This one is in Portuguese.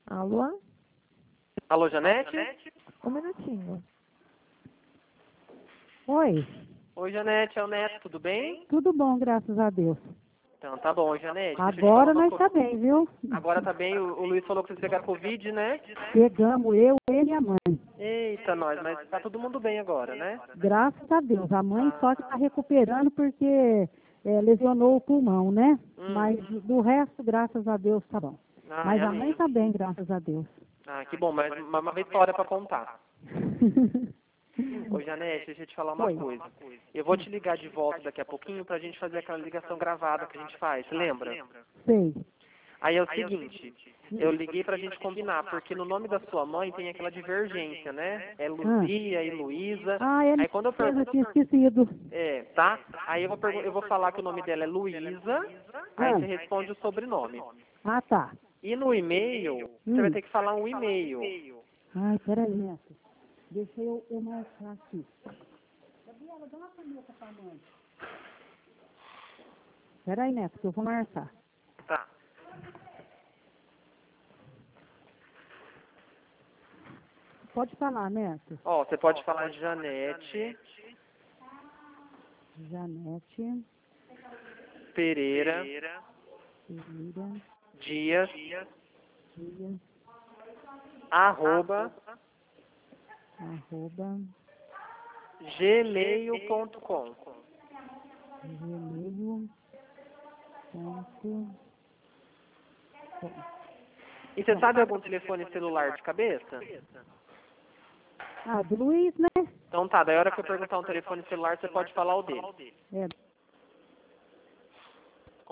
Alô? Alô, Janete? Um minutinho. Oi, Oi, Janete, é o Neto, tudo bem? tudo bom, graças a Deus. Então, tá bom, Janete. Deixa eu te falar Agora uma nós coisa. tá bem, viu? Agora tá bem, o Luiz falou que você pegar Covid, né? Pegamos eu, ele e a mãe. Eita, nós, mas tá todo mundo bem agora, né? Graças a Deus. A mãe só que tá recuperando porque lesionou o pulmão, né? Mas do resto, graças a Deus, tá bom. Ai, Mas a mãe amém. tá bem, graças a Deus. Ah, que bom, mas uma vitória pra contar. Ô, Janete, deixa eu te falar uma Oi. coisa. Eu vou te ligar de volta daqui a pouquinho pra gente fazer aquela ligação gravada que a gente faz, você lembra? Sei. Aí é o seguinte, eu liguei pra gente combinar, porque no nome da sua mãe tem aquela divergência, né? É Luzia e Luísa. Ah, ele Aí quando eu eu pergunto... tinha esquecido. Tá? Aí eu vou falar que o nome dela é Luísa, aí você responde o sobrenome. Ah, tá. E no e-mail, você vai ter que falar um e-mail. Ai, peraí, Neto. Deixa eu marcar aqui. Gabriela, dá uma caneta pra mãe. Peraí, Neto, que eu vou marcar. Tá. Pode falar, Neto. Ó, você pode falar de Janete Janete Pereira Pereira Dias, Dias, arroba arroba gmail.com. gmail.com. E você sabe algum telefone celular de cabeça? Ah, do Luiz, né? Então tá, daí a hora que eu perguntar um telefone celular, você pode falar o dele. É.